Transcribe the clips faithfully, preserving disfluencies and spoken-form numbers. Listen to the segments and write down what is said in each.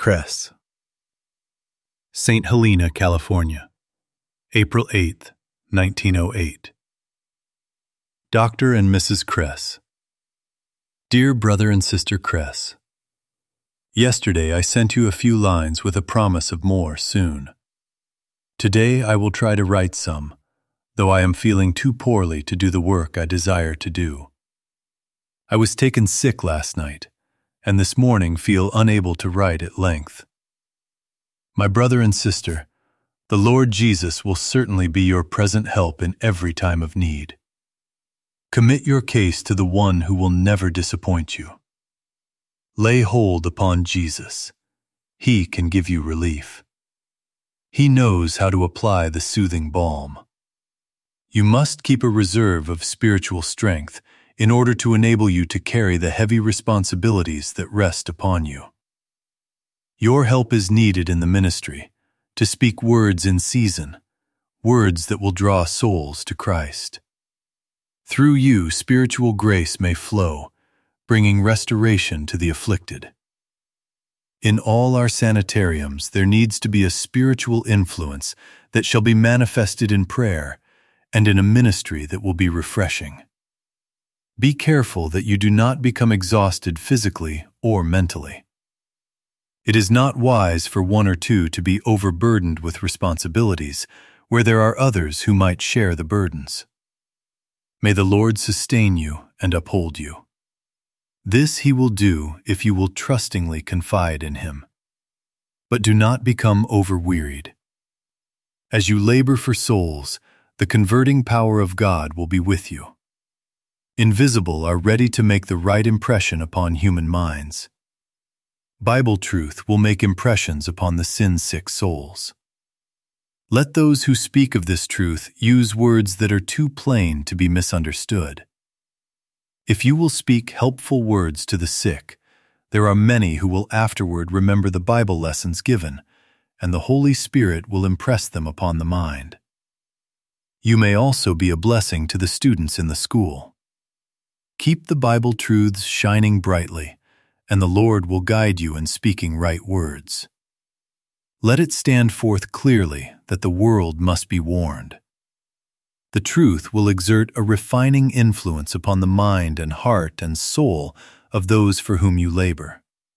Kress. Saint Helena, California, April eighth, nineteen oh eight. Doctor and Missus Kress. Dear Brother and Sister Kress, yesterday I sent you a few lines with a promise of more soon. Today I will try to write some, though I am feeling too poorly to do the work I desire to do. I was taken sick last night, and this morning feel unable to write at length. My brother and sister, the Lord Jesus will certainly be your present help in every time of need. Commit your case to the one who will never disappoint you. Lay hold upon Jesus. He can give you relief. He knows how to apply the soothing balm. You must keep a reserve of spiritual strength in order to enable you to carry the heavy responsibilities that rest upon you. Your help is needed in the ministry, to speak words in season, words that will draw souls to Christ. Through you, spiritual grace may flow, bringing restoration to the afflicted. In all our sanitariums, there needs to be a spiritual influence that shall be manifested in prayer and in a ministry that will be refreshing. Be careful that you do not become exhausted physically or mentally. It is not wise for one or two to be overburdened with responsibilities where there are others who might share the burdens. May the Lord sustain you and uphold you. This He will do if you will trustingly confide in Him. But do not become overwearied. As you labor for souls, the converting power of God will be with you. Invisible are ready to make the right impression upon human minds. Bible truth will make impressions upon the sin-sick souls. Let those who speak of this truth use words that are too plain to be misunderstood. If you will speak helpful words to the sick, there are many who will afterward remember the Bible lessons given, and the Holy Spirit will impress them upon the mind. You may also be a blessing to the students in the school. Keep the Bible truths shining brightly, and the Lord will guide you in speaking right words. Let it stand forth clearly that the world must be warned. The truth will exert a refining influence upon the mind and heart and soul of those for whom you labor.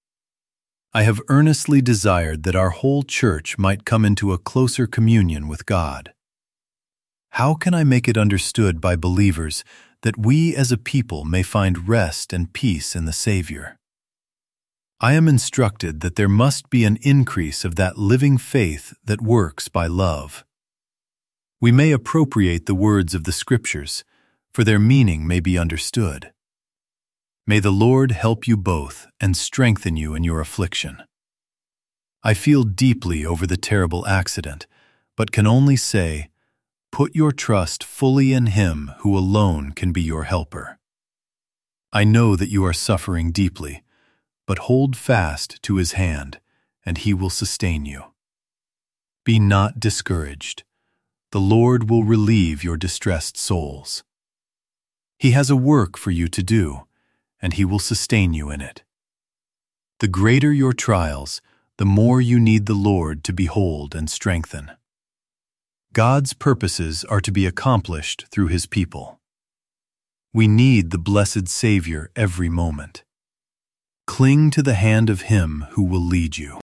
I have earnestly desired that our whole church might come into a closer communion with God. How can I make it understood by believers that we as a people may find rest and peace in the Savior? I am instructed that there must be an increase of that living faith that works by love. We may appropriate the words of the Scriptures, for their meaning may be understood. May the Lord help you both and strengthen you in your affliction. I feel deeply over the terrible accident, but can only say, put your trust fully in Him who alone can be your helper. I know that you are suffering deeply, but hold fast to His hand, and He will sustain you. Be not discouraged. The Lord will relieve your distressed souls. He has a work for you to do, and He will sustain you in it. The greater your trials, the more you need the Lord to behold and strengthen. God's purposes are to be accomplished through His people. We need the blessed Savior every moment. Cling to the hand of Him who will lead you.